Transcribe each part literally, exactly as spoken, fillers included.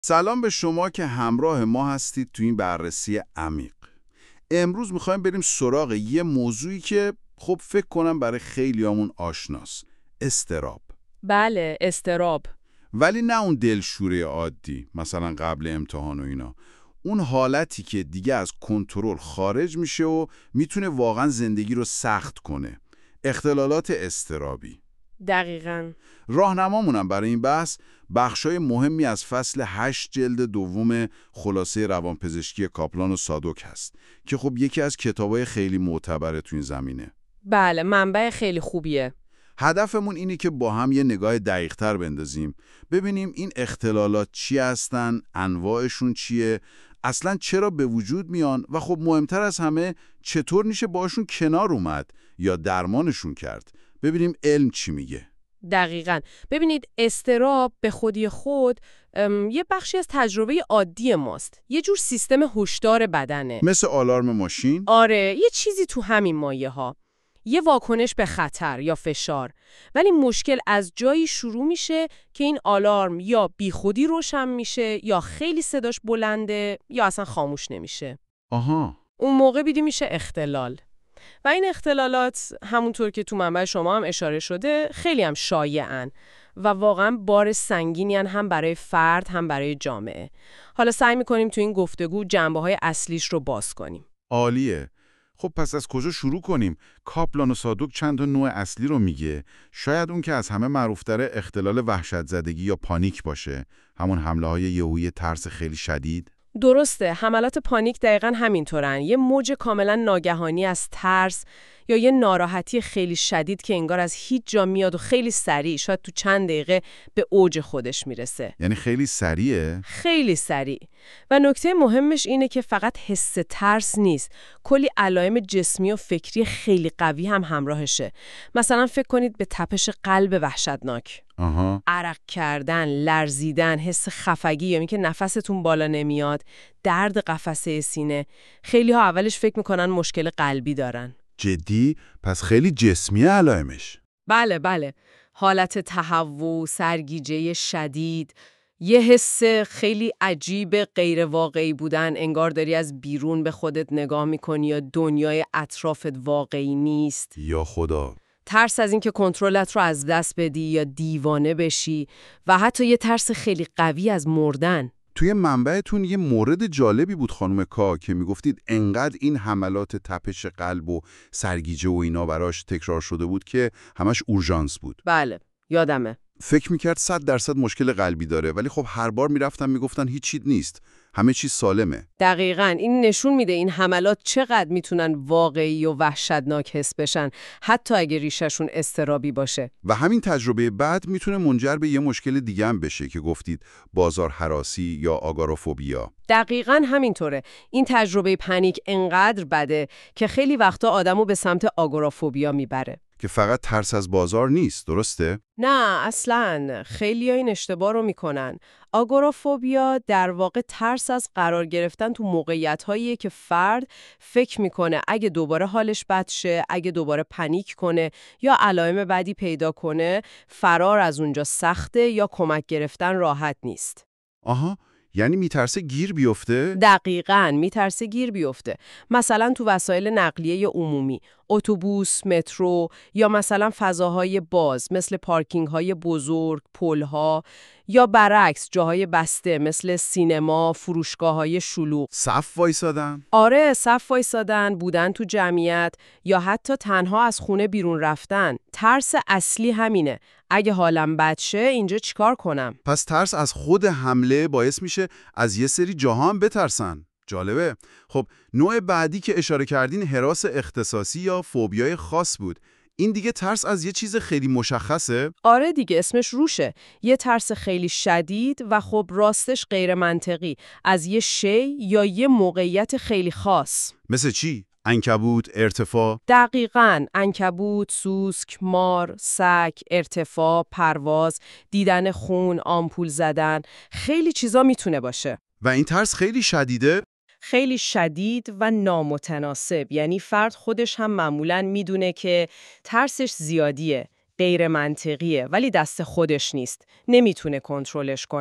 سلام به شما که همراه ما هستید تو این بررسی عمیق. امروز میخوایم بریم سراغ یه موضوعی که خب فکر کنم برای خیلیامون آشناست. اضطراب. بله، اضطراب. ولی نه اون دلشوره عادی، مثلا قبل امتحان و اینا. اون حالتی که دیگه از کنترل خارج میشه و میتونه واقعا زندگی رو سخت کنه. اختلالات اضطرابی. دقیقاً. راهنمامونم برای این بحث بخشای مهمی از فصل هشت جلد دوم خلاصه روانپزشکی کاپلان و سادوک هست که خب یکی از کتابای خیلی معتبره تو این زمینه. بله، منبع خیلی خوبیه. هدفمون اینه که با هم یه نگاه دقیق‌تر بندازیم، ببینیم این اختلالات چی هستن، انواعشون چیه، اصلاً چرا به وجود میان و خب مهمتر از همه چطور میشه باشون کنار اومد یا درمانشون کرد. ببینیم علم چی میگه. دقیقاً. ببینید، اضطراب به خودی خود یه بخشی از تجربه عادی ماست. یه جور سیستم هوشدار بدنه. مثل آلارم ماشین؟ آره، یه چیزی تو همین مایه ها. یه واکنش به خطر یا فشار. ولی مشکل از جایی شروع میشه که این آلارم یا بیخودی روشن میشه یا خیلی صداش بلنده یا اصلا خاموش نمیشه. آها. اون موقع بیدی میشه اختلال. و این اختلالات همونطور که تو منبع شما هم اشاره شده خیلی هم شایعن و واقعا بار سنگینی هن، هم برای فرد هم برای جامعه. حالا سعی میکنیم تو این گفتگو جنبه‌های اصلیش رو باز کنیم. عالیه. خب پس از کجا شروع کنیم؟ کاپلان و سادوک چند تا نوع اصلی رو میگه. شاید اون که از همه معروف‌تره اختلال وحشت زدگی یا پانیک باشه، همون حمله‌های یهویی ترس خیلی شدید. درسته، حملات پانیک دقیقاً همینطورن. یه موج کاملا ناگهانی از ترس یا یه ناراحتی خیلی شدید که انگار از هیچ جا میاد و خیلی سریع، شاید تو چند دقیقه به اوج خودش میرسه. یعنی خیلی سریعه؟ خیلی سریع. و نکته مهمش اینه که فقط حس ترس نیست، کلی علائم جسمی و فکری خیلی قوی هم همراهشه. مثلا فکر کنید به تپش قلب وحشتناک. آها. عرق کردن، لرزیدن، حس خفگی یا اینکه نفستون بالا نمیاد، درد قفسه سینه. خیلی ها اولش فکر میکنن مشکل قلبی دارن. جدی؟ پس خیلی جسمیه علائمش. بله بله. حالت تهوع، سرگیجه شدید، یه حس خیلی عجیب غیر واقعی بودن، انگار داری از بیرون به خودت نگاه میکنی یا دنیای اطرافت واقعی نیست. یا خدا. ترس از اینکه کنترلت رو از دست بدی یا دیوانه بشی و حتی یه ترس خیلی قوی از مردن. توی منبعتون یه مورد جالبی بود خانم کا که میگفتید انقدر این حملات تپش قلب و سرگیجه و اینا براش تکرار شده بود که همش اورژانس بود. بله، یادمه. فکر میکرد صد درصد مشکل قلبی داره، ولی خب هر بار میرفتن میگفتن هیچ چیز نیست، همه چیز سالمه. دقیقاً. این نشون میده این حملات چقدر میتونن واقعی و وحشتناک حس بشن، حتی اگه ریششون اضطرابی باشه. و همین تجربه بعد میتونه منجر به یه مشکل دیگه هم بشه که گفتید بازار هراسی یا آگورافوبیا. دقیقاً همینطوره. این تجربه پنیک انقدر بده که خیلی وقتا آدمو به سمت آگورافوبیا میبره. که فقط ترس از بازار نیست، درسته؟ نه اصلاً. خیلی‌ها این اشتباه رو میکنن. آگورافوبیا در واقع ترس از قرار گرفتن تو موقعیت‌هاییه که فرد فکر میکنه اگه دوباره حالش بد شه، اگه دوباره پنیک کنه یا علائم بدی پیدا کنه، فرار از اونجا سخته یا کمک گرفتن راحت نیست. آها، یعنی میترسه گیر بیفته؟ دقیقاً، میترسه گیر بیفته. مثلا تو وسایل نقلیه عمومی، اتوبوس، مترو یا مثلا فضاهای باز مثل پارکینگ‌های بزرگ، پل‌ها یا برعکس جاهای بسته مثل سینما، فروشگاه‌های شلوغ. صف وایسادن؟ آره، صف وایسادن، بودن تو جمعیت یا حتی تنها از خونه بیرون رفتن. ترس اصلی همینه. اگه حالم بد شه اینجا چیکار کنم؟ پس ترس از خود حمله باعث میشه از یه سری جاها هم بترسن. جالبه. خب نوع بعدی که اشاره کردین هراس اختصاصی یا فوبیای خاص بود. این دیگه ترس از یه چیز خیلی مشخصه؟ آره دیگه، اسمش روشه. یه ترس خیلی شدید و خب راستش غیر منطقی از یه شی یا یه موقعیت خیلی خاص. مثل چی؟ عنکبوت، ارتفاع؟ دقیقاً. عنکبوت، سوسک، مار، سگ، ارتفاع، پرواز، دیدن خون، آمپول زدن، خیلی چیزا میتونه باشه. و این ترس خیلی شدیده؟ خیلی شدید و نامتناسب. یعنی فرد خودش هم معمولاً میدونه که ترسش زیادیه، غیر منطقیه، ولی دست خودش نیست. نمیتونه کنترلش کنه.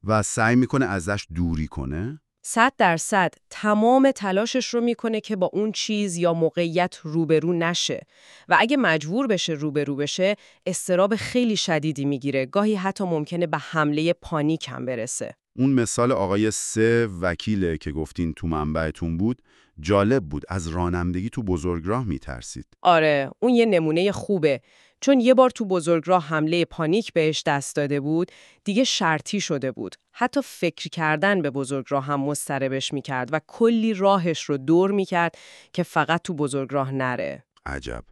و سعی میکنه ازش دوری کنه؟ صد درصد تمام تلاشش رو میکنه که با اون چیز یا موقعیت روبرو نشه و اگه مجبور بشه روبرو بشه اضطراب خیلی شدیدی میگیره، گاهی حتی ممکنه به حمله پانیک هم برسه. اون مثال آقای سه وکیله که گفتین تو منبعتون بود جالب بود، از رانندگی تو بزرگراه میترسید. آره، اون یه نمونه خوبه، چون یه بار تو بزرگراه حمله پانیک بهش دست داده بود، دیگه شرطی شده بود. حتی فکر کردن به بزرگراه هم مضطربش میکرد و کلی راهش رو دور میکرد که فقط تو بزرگراه نره. عجب.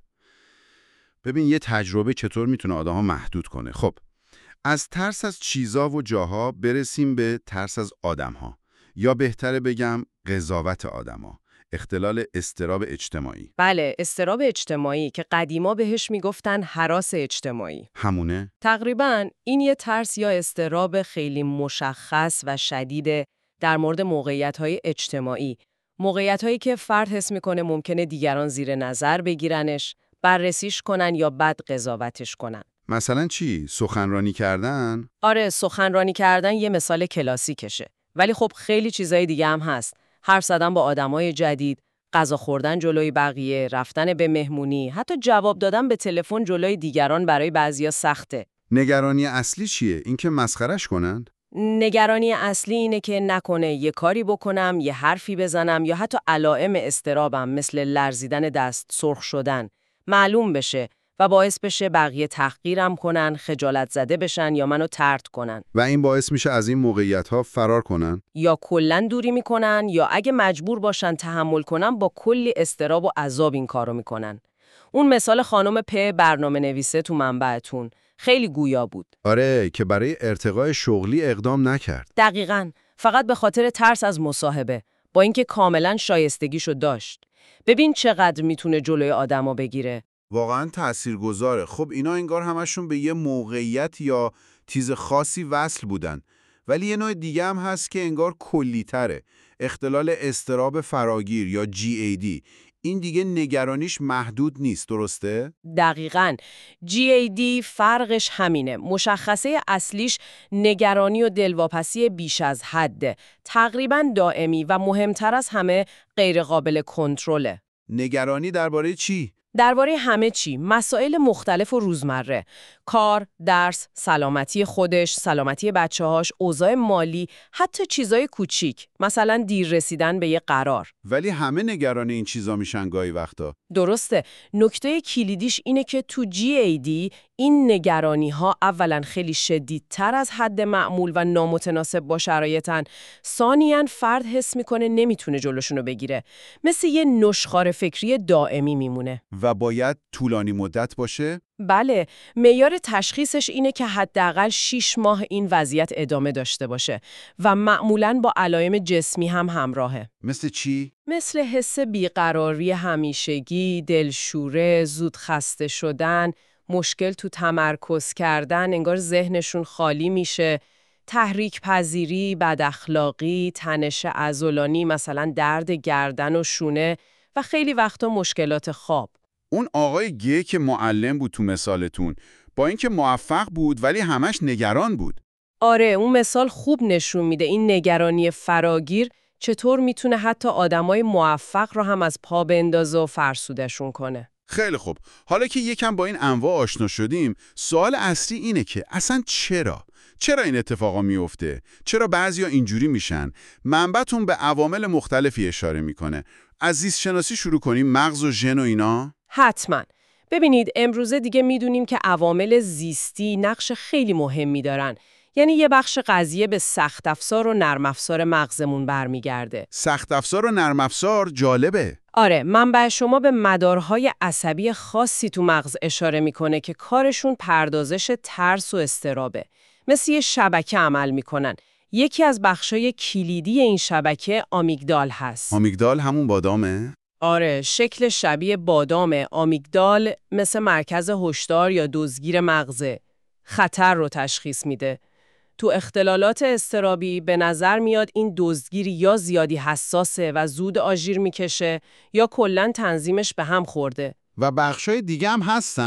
ببین یه تجربه چطور میتونه آدم‌ها محدود کنه. خب از ترس از چیزا و جاها برسیم به ترس از آدم‌ها، یا بهتره بگم قضاوت آدم‌ها، اختلال اضطراب اجتماعی. بله، اضطراب اجتماعی که قدیما بهش میگفتن هراس اجتماعی. همونه؟ تقریباً این یه ترس یا اضطراب خیلی مشخص و شدیده در مورد موقعیت‌های اجتماعی. موقعیت‌هایی که فرد حس می‌کنه ممکنه دیگران زیر نظر بگیرنش، بررسیش کنن یا بد قضاوتش کنن. مثلا چی؟ سخنرانی کردن؟ آره، سخنرانی کردن یه مثال کلاسیکشه. ولی خب خیلی چیزای دیگه هم هست. حرف زدن با آدمای جدید، غذا خوردن جلوی بقیه، رفتن به مهمونی، حتی جواب دادن به تلفن جلوی دیگران برای بعضیا سخته. نگرانی اصلی چیه؟ اینکه مسخرش کنن؟ نگرانی اصلی اینه که نکنه یه کاری بکنم، یه حرفی بزنم یا حتی علائم اضطرابم مثل لرزیدن دست، سرخ شدن معلوم بشه و باعث بشه بقیه تحقیرم کنن، خجالت زده بشن یا منو طرد کنن. و این باعث میشه از این موقعیت‌ها فرار کنن؟ یا کلاً دوری میکنن یا اگه مجبور باشن تحمل کنن با کلی اضطراب و عذاب این کارو میکنن. اون مثال خانم پ برنامه نویسه تو منبعتون خیلی گویا بود. آره، که برای ارتقای شغلی اقدام نکرد. دقیقاً، فقط به خاطر ترس از مصاحبه، با اینکه کاملاً شایستگیشو داشت. ببین چقدر میتونه جلوی آدمو بگیره. واقعا تاثیرگذاره. خب اینا انگار همشون به یه موقعیت یا چیز خاصی وصل بودن. ولی یه نوع دیگه هم هست که انگار کلی‌تره. اختلال اضطراب فراگیر یا جی ای دی. این دیگه نگرانیش محدود نیست، درسته؟ دقیقاً. جی ای دی فرقش همینه. مشخصه اصلیش نگرانی و دلواپسی بیش از حده. تقریباً دائمی و مهمتر از همه غیر قابل کنترله. نگرانی درباره چی؟ درباره همه چی، مسائل مختلف و روزمره، کار، درس، سلامتی خودش، سلامتی بچه‌هاش، اوضاع مالی، حتی چیزای کوچیک، مثلا دیر رسیدن به یه قرار. ولی همه نگران این چیزا میشن گاهی وقتا. درسته. نکته کلیدیش اینه که تو جی ای دی این نگرانی ها اولا خیلی شدیدتر از حد معمول و نامتناسب با شرایطن، ثانیاً فرد حس میکنه نمیتونه جلوشونو بگیره، مثل یه نشخوار فکری دائمی میمونه. و باید طولانی مدت باشه؟ بله، معیار تشخیصش اینه که حداقل شش ماه این وضعیت ادامه داشته باشه و معمولاً با علائم جسمی هم همراهه. مثل چی؟ مثل حس بیقراری همیشگی، دلشوره، زود خسته شدن، مشکل تو تمرکز کردن، انگار ذهنشون خالی میشه، تحریک پذیری، بد اخلاقی، تنش عضلانی، مثلا درد گردن و شونه و خیلی وقتا مشکلات خواب. اون آقای گه که معلم بود تو مثالتون، با اینکه موفق بود ولی همش نگران بود. آره، اون مثال خوب نشون میده این نگرانی فراگیر چطور میتونه حتی آدمای موفق رو هم از پا بندازه و فرسودشون کنه. خیلی خوب. حالا که یکم با این انواع آشنا شدیم، سوال اصلی اینه که اصلا چرا؟ چرا این اتفاقا میفته؟ چرا بعضیا اینجوری میشن؟ منبعتون به عوامل مختلفی اشاره میکنه. از زیست شناسی شروع کنیم، مغز و ژن و اینا؟ حتما. ببینید امروزه دیگه میدونیم که عوامل زیستی نقش خیلی مهمی دارن. یعنی یه بخش قضیه به سخت افزار و نرم افزار مغزمون برمیگرده. سخت افزار و نرم افزار جالبه. آره، منبع شما به مدارهای عصبی خاصی تو مغز اشاره میکنه که کارشون پردازش ترس و اضطرابه. مثل یه شبکه عمل میکنن. یکی از بخشای کلیدی این شبکه آمیگدال هست. آمیگدال همون بادامه؟ آره، شکل شبیه بادامه. آمیگدال مثل مرکز هشدار یا دزدگیر مغزه. خطر رو تشخیص میده. تو اختلالات اضطرابی به نظر میاد این دزدگیر یا زیادی حساسه و زود آژیر میکشه یا کلاً تنظیمش به هم خورده. و بخشای دیگه هم هستن؟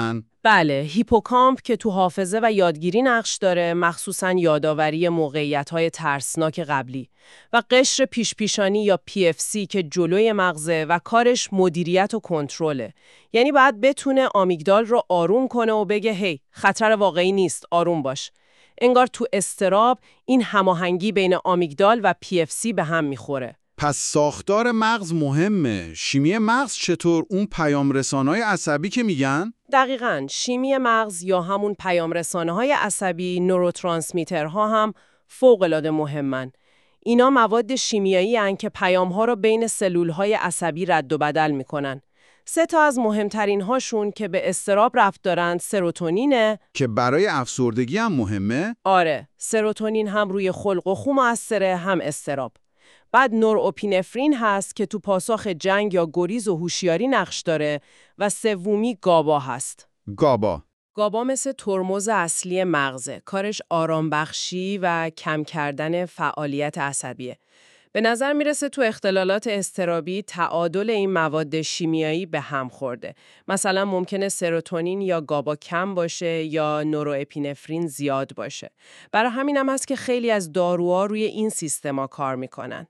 بله، هیپوکامپ که تو حافظه و یادگیری نقش داره، مخصوصاً یادآوری موقعیت‌های ترسناک قبلی، و قشر پیشپیشانی یا پی اف سی که جلوی مغزه و کارش مدیریت و کنترله. یعنی باید بتونه آمیگدال رو آروم کنه و بگه هی، خطر واقعی نیست، آروم باش. انگار تو اضطراب این هماهنگی بین آمیگدال و پی اف سی به هم میخوره. پس ساختار مغز مهمه. شیمی مغز چطور؟ اون پیام رسانه‌های عصبی که میگن؟ دقیقاً، شیمی مغز یا همون پیام رسانه‌های عصبی، نوروترانسمیترها هم فوق‌العاده مهمن. اینا مواد شیمیایی هستند که پیام‌ها رو بین سلول‌های عصبی رد و بدل می‌کنن. سه تا از مهمترین هاشون که به اضطراب ربط دارن سروتونینه که برای افسردگی هم مهمه؟ آره، سروتونین هم روی خلق و خو مؤثره، هم اضطراب. بعد نوراپینفرین هست که تو پاسخ جنگ یا گریز و هوشیاری نقش داره و سومی گابا هست. گابا گابا مثل ترمز اصلی مغزه. کارش آرام بخشی و کم کردن فعالیت عصبیه. به نظر میرسه تو اختلالات اضطرابی تعادل این مواد شیمیایی به هم خورده. مثلا ممکنه سروتونین یا گابا کم باشه یا نوراپینفرین زیاد باشه. برای همین هم هست که خیلی از داروها روی این سیستما کار میکنن.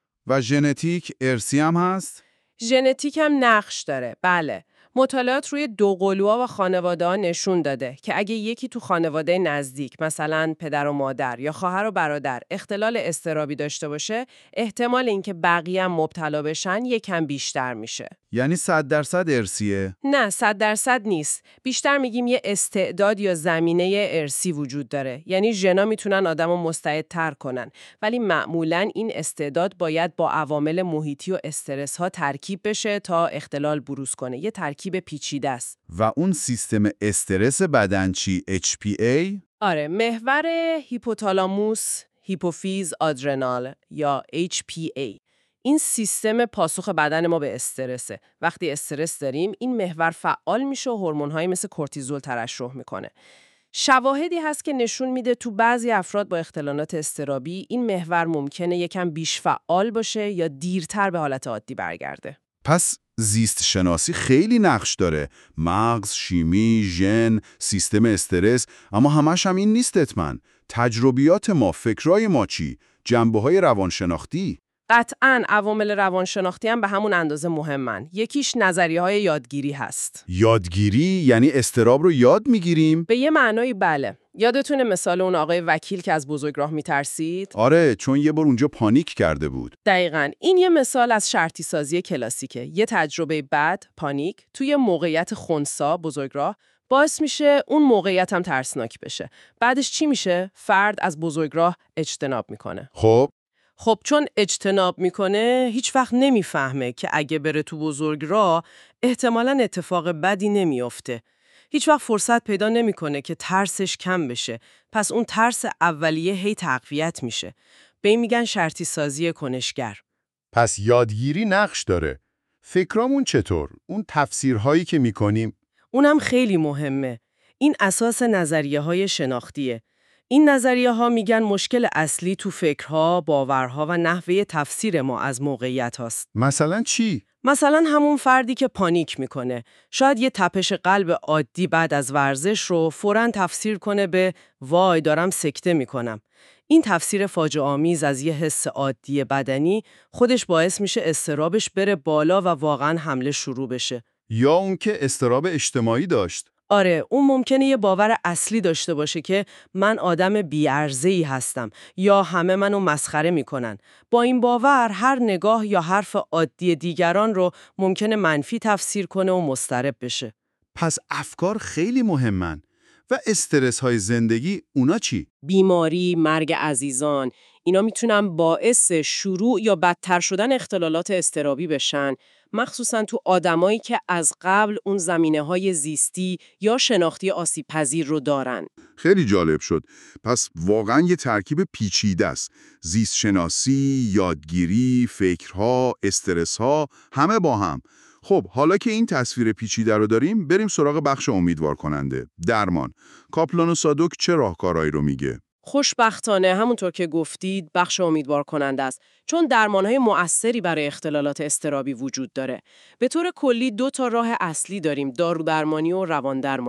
و ژنتیک ارثی هم هست؟ ژنتیک هم نقش داره، بله. مطالعات روی دوقلوها و خانواده‌ها نشون داده که اگه یکی تو خانواده نزدیک، مثلا پدر و مادر یا خواهر و برادر، اختلال اضطرابی داشته باشه، احتمال اینکه بقیه هم مبتلا بشن یکم بیشتر میشه. یعنی صد درصد ارثیه؟ نه، صد درصد نیست. بیشتر میگیم یه استعداد یا زمینه ارثی وجود داره. یعنی ژنا میتونن آدمو مستعدتر کنن، ولی معمولاً این استعداد باید با عوامل محیطی و استرس ها ترکیب بشه تا اختلال بروز کنه. یه ترکیب پیچیده است. و اون سیستم استرس بدن چی؟ اچ پی ای؟ آره، محور هیپوتالاموس، هیپوفیز، آدرنال یا اچ پی ای. این سیستم پاسخ بدن ما به استرسه. وقتی استرس داریم، این محور فعال میشه و هورمون‌های مثل کورتیزول ترشح میکنه. شواهدی هست که نشون میده تو بعضی افراد با اختلالات اضطرابی این محور ممکنه یکم بیش فعال باشه یا دیرتر به حالت عادی برگرده. پس زیست شناسی خیلی نقش داره. مغز، شیمی، ژن، سیستم استرس، اما همش هم این نیست حتماً. تجربیات ما، فکرای ما چی؟ جنبه‌های روانشناختی؟ قطعاً عوامل روانشناختی هم به همون اندازه مهمن. یکیش نظریه‌های یادگیری هست. یادگیری یعنی اضطراب رو یاد میگیریم؟ به یه معنایی بله. یادتونه مثال اون آقای وکیل که از بزرگراه میترسید؟ آره، چون یه بار اونجا پانیک کرده بود. دقیقاً. این یه مثال از شرطی سازی کلاسیکه. یه تجربه بد، پانیک، توی موقعیت خنثی بزرگراه باعث میشه اون موقعیت هم ترسناک بشه. بعدش چی میشه؟ فرد از بزرگراه اجتناب میکنه. خب خب چون اجتناب میکنه هیچ وقت نمیفهمه که اگه بره تو بزرگراه احتمالاً اتفاق بدی نمیافته. هیچ وقت فرصت پیدا نمیکنه که ترسش کم بشه. پس اون ترس اولیه هی تقویت میشه. به این میگن شرطی سازی کنشگر. پس یادگیری نقش داره. فکرامون چطور؟ اون تفسیرهایی که میکنیم؟ اونم خیلی مهمه. این اساس نظریه های شناختیه. این نظریه ها میگن مشکل اصلی تو فکرها، باورها و نحوه تفسیر ما از موقعیت هاست. مثلا چی؟ مثلا همون فردی که پانیک میکنه. شاید یه تپش قلب عادی بعد از ورزش رو فوراً تفسیر کنه به وای دارم سکته میکنم. این تفسیر فاجعه آمیز از یه حس عادی بدنی خودش باعث میشه اضطرابش بره بالا و واقعاً حمله شروع بشه. یا اون که اضطراب اجتماعی داشت. آره، اون ممکنه یه باور اصلی داشته باشه که من آدم بی‌ارزه‌ای هستم یا همه منو مسخره میکنن. با این باور هر نگاه یا حرف عادی دیگران رو ممکنه منفی تفسیر کنه و مضطرب بشه. پس افکار خیلی مهمن. و استرس های زندگی اونا چی؟ بیماری، مرگ عزیزان، اینا میتونن باعث شروع یا بدتر شدن اختلالات اضطرابی بشن، مخصوصا تو آدمایی که از قبل اون زمینه‌های زیستی یا شناختی آسیب پذیر رو دارن. خیلی جالب شد. پس واقعا یه ترکیب پیچیده است. زیست شناسی، یادگیری، فکرها، استرسها، همه با هم. خب حالا که این تصویر پیچیده رو داریم، بریم سراغ بخش امیدوار کننده. درمان. کاپلان و سادوک چه راهکارهایی رو میگه؟ خوشبختانه همونطور که گفتید بخش امیدوار کننده است، چون درمانهای مؤثری برای اختلالات اضطرابی وجود داره. به طور کلی دو تا راه اصلی داریم، دارو درمانی و روان درمانی.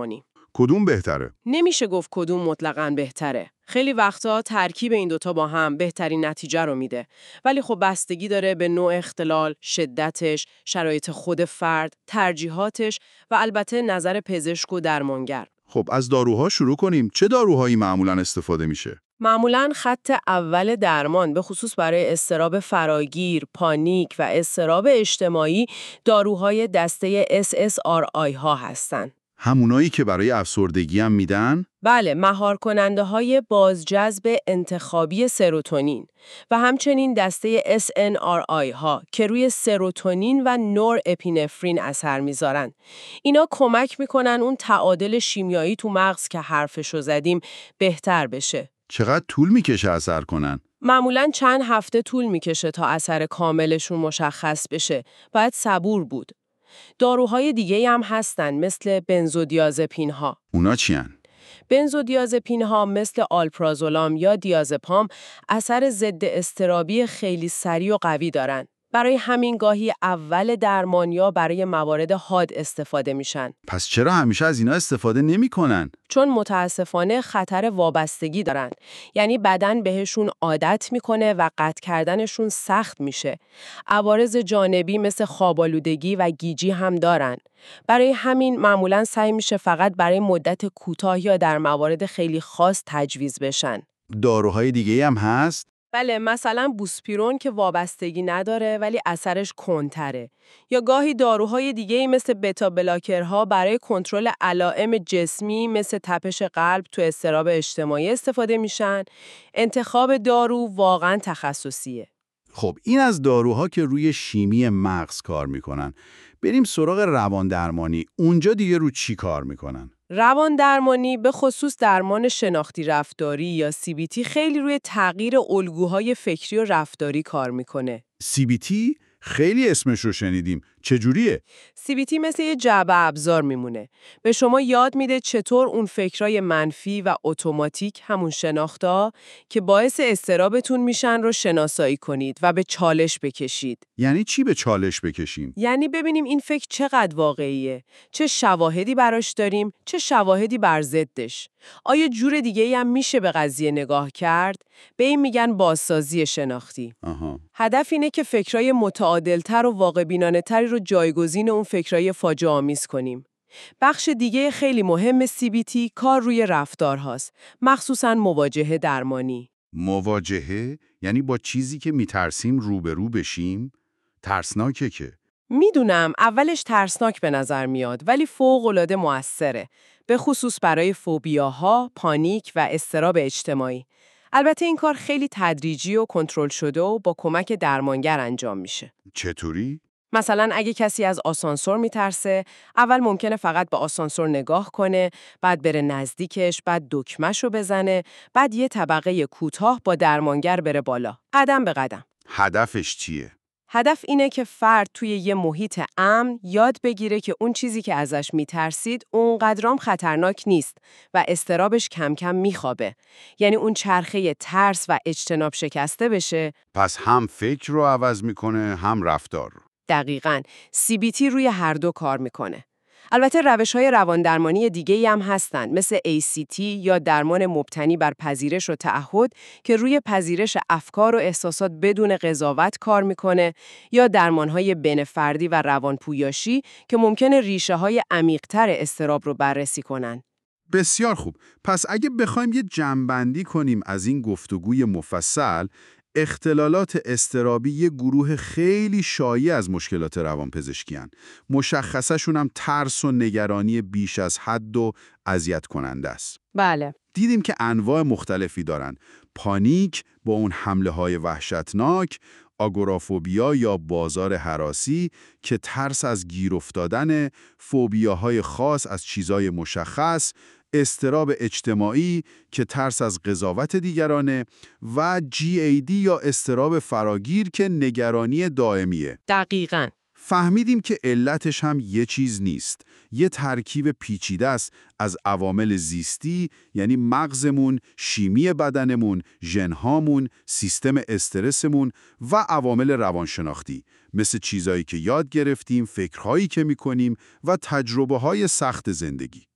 کدوم بهتره؟ نمیشه گفت کدوم مطلقاً بهتره. خیلی وقتا ترکیب این دوتا با هم بهترین نتیجه رو میده. ولی خب بستگی داره به نوع اختلال، شدتش، شرایط خود فرد، ترجیحاتش و البته نظر پزشک و درمانگر. خب از داروها شروع کنیم. چه داروهایی معمولاً استفاده میشه؟ معمولاً خط اول درمان به خصوص برای اضطراب فراگیر، پانیک و اضطراب اجتماعی داروهای دسته اس اس آر آی ها هستن. همونایی که برای افسردگی هم میدن؟ بله، مهار کننده های بازجذب انتخابی سروتونین و همچنین دسته اس ان آر آی ها که روی سروتونین و نور اپینفرین اثر میذارن. اینا کمک میکنن اون تعادل شیمیایی تو مغز که حرفشو زدیم بهتر بشه. چقدر طول میکشه اثر کنن؟ معمولاً چند هفته طول میکشه تا اثر کاملشون مشخص بشه. باید صبور بود. داروهای دیگه هم هستن مثل بنزودیازپین ها. اونا چیان؟ بنزودیازپین ها مثل آلپرازولام یا دیازپام اثر ضد اضطرابی خیلی سریع و قوی دارن. برای همین گاهی اول درمان یا برای موارد حاد استفاده میشن. پس چرا همیشه از اینا استفاده نمی‌کنن؟ چون متاسفانه خطر وابستگی دارن. یعنی بدن بهشون عادت میکنه و قطع کردنشون سخت میشه. عوارض جانبی مثل خواب‌آلودگی و گیجی هم دارن. برای همین معمولاً سعی میشه فقط برای مدت کوتاه یا در موارد خیلی خاص تجویز بشن. داروهای دیگه هم هست؟ بله، مثلا بوسپیرون که وابستگی نداره ولی اثرش کندتره. یا گاهی داروهای دیگه‌ای مثل بتا بلاکرها برای کنترل علائم جسمی مثل تپش قلب تو اضطراب اجتماعی استفاده میشن. انتخاب دارو واقعا تخصصیه. خب این از داروها که روی شیمی مغز کار میکنن. بریم سراغ روان درمانی. اونجا دیگه رو چی کار میکنن؟ روان درمانی به خصوص درمان شناختی رفتاری یا سی بی تی خیلی روی تغییر الگوهای فکری و رفتاری کار میکنه. سی بی تی؟ خیلی اسمش رو شنیدیم. چجوریه؟ سی بی تی مثل یه جعبه ابزار میمونه. به شما یاد میده چطور اون فکرای منفی و اتوماتیک همون شناختا که باعث اضطرابتون میشن رو شناسایی کنید و به چالش بکشید. یعنی چی به چالش بکشیم؟ یعنی ببینیم این فکر چقدر واقعیه. چه شواهدی براش داریم، چه شواهدی بر ضدش. آیا جور دیگه‌ای هم میشه به قضیه نگاه کرد؟ به این میگن بازسازی شناختی. آها. هدف اینه که فکرای متعادلتر و واقع بینانه تری رو جایگزین اون فکرای فاجعه آمیز کنیم. بخش دیگه خیلی مهم سی بی تی کار روی رفتارهاست، مخصوصاً مواجهه درمانی. مواجهه؟ یعنی با چیزی که میترسیم روبرو بشیم؟ ترسناکه که. میدونم اولش ترسناک به نظر میاد ولی فوق‌العاده موثره، به خصوص برای فوبیاها، پانیک و اضطراب اجتماعی. البته این کار خیلی تدریجی و کنترل شده و با کمک درمانگر انجام میشه. چطوری؟ مثلا اگه کسی از آسانسور میترسه، اول ممکنه فقط به آسانسور نگاه کنه، بعد بره نزدیکش، بعد دکمه‌شو بزنه، بعد یه طبقه کوتاه با درمانگر بره بالا، قدم به قدم. هدفش چیه؟ هدف اینه که فرد توی یه محیط امن یاد بگیره که اون چیزی که ازش میترسید اونقدرام خطرناک نیست و اضطرابش کم کم میخوابه. یعنی اون چرخه ترس و اجتناب شکسته بشه. پس هم فکر رو عوض میکنه هم رفتار رو. دقیقاً، سی بی تی روی هر دو کار میکنه. البته روش‌های رواندرمانی دیگه‌ای هم هستن مثل ای سی تی یا درمان مبتنی بر پذیرش و تعهد که روی پذیرش افکار و احساسات بدون قضاوت کار میکنه، یا درمان‌های بین‌فردی و روانپویاشی که ممکنه ریشه‌های عمیق‌تر اضطراب رو بررسی کنن. بسیار خوب. پس اگه بخوایم یه جمع‌بندی کنیم از این گفتگوی مفصل، اختلالات اضطرابی یه گروه خیلی شایع از مشکلات روانپزشکی هستند. مشخصشون هم ترس و نگرانی بیش از حد و اذیت کننده است. بله. دیدیم که انواع مختلفی دارن. پانیک با اون حمله های وحشتناک، آگورافوبیا یا بازار هراسی که ترس از گیر افتادن، فوبیاهای خاص از چیزای مشخص، اضطراب اجتماعی که ترس از قضاوت دیگرانه و جی ای دی یا اضطراب فراگیر که نگرانی دائمیه. دقیقاً. فهمیدیم که علتش هم یه چیز نیست. یه ترکیب پیچیده است از عوامل زیستی، یعنی مغزمون، شیمی بدنمون، ژنهامون، سیستم استرسمون و عوامل روانشناختی، مثل چیزایی که یاد گرفتیم، فکرهایی که میکنیم و تجربه‌های سخت زندگی.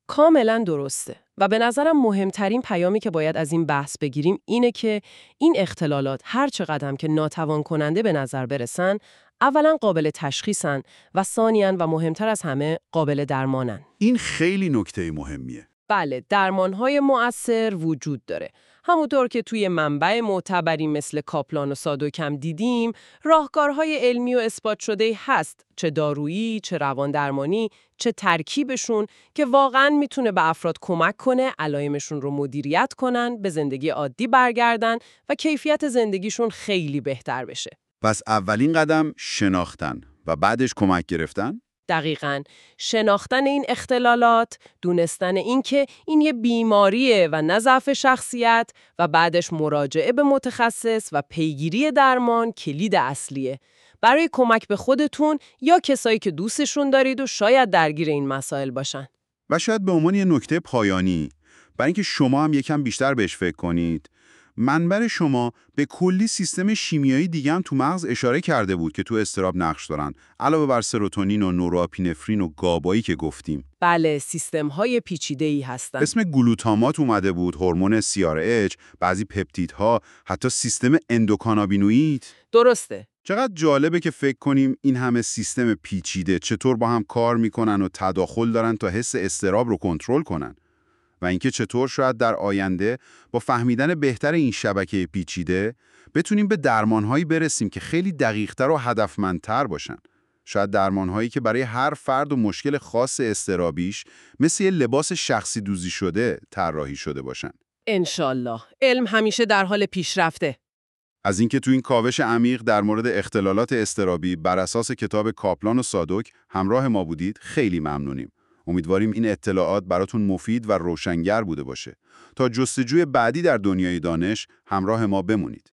کاملا درسته و به نظرم مهمترین پیامی که باید از این بحث بگیریم اینه که این اختلالات هر چقدر که ناتوان کننده به نظر برسن، اولا قابل تشخیصن و ثانیاً و مهمتر از همه قابل درمانن. این خیلی نکته مهمیه. بله، درمانهای مؤثر وجود داره. همونطور که توی منبع معتبری مثل کاپلان و سادوک هم دیدیم، راهکارهای علمی و اثبات شده هست، چه دارویی، چه رواندرمانی، چه ترکیبشون که واقعاً میتونه به افراد کمک کنه علائمشون رو مدیریت کنن، به زندگی عادی برگردن و کیفیت زندگیشون خیلی بهتر بشه. پس اولین قدم شناختن و بعدش کمک گرفتن؟ دقیقاً، شناختن این اختلالات، دونستن این که این یه بیماریه و نه ضعف شخصیت و بعدش مراجعه به متخصص و پیگیری درمان کلید اصلیه. برای کمک به خودتون یا کسایی که دوستشون دارید و شاید درگیر این مسائل باشن. و شاید به عنوان یه نکته پایانی، برای اینکه شما هم یکم بیشتر بهش فکر کنید، منبع شما به کلی سیستم شیمیایی دیگه هم تو مغز اشاره کرده بود که تو اضطراب نقش دارن، علاوه بر سروتونین و نوروآپینفرین و گابایی که گفتیم. بله، سیستم‌های پیچیده‌ای هستن. اسم گلوتامات اومده بود، هورمون سی آر اچ، بعضی پپتیدها، حتی سیستم اندوکانابینوئید. درسته. چقدر جالبه که فکر کنیم این همه سیستم پیچیده چطور با هم کار میکنن و تداخل دارن تا حس اضطراب رو کنترل کنن. و اینکه چطور شاید در آینده با فهمیدن بهتر این شبکه پیچیده بتونیم به درمانهایی برسیم که خیلی دقیق‌تر و هدفمندتر باشن. شاید درمانهایی که برای هر فرد و مشکل خاص اضطرابیش مثل یه لباس شخصی دوزی شده طراحی شده باشن. انشالله. علم همیشه در حال پیشرفته. از اینکه تو این کاوش عمیق در مورد اختلالات اضطرابی بر اساس کتاب کاپلان و سادوک همراه ما بودید خیلی ممنونیم. امیدواریم این اطلاعات براتون مفید و روشنگر بوده باشه. تا جستجوی بعدی در دنیای دانش همراه ما بمونید.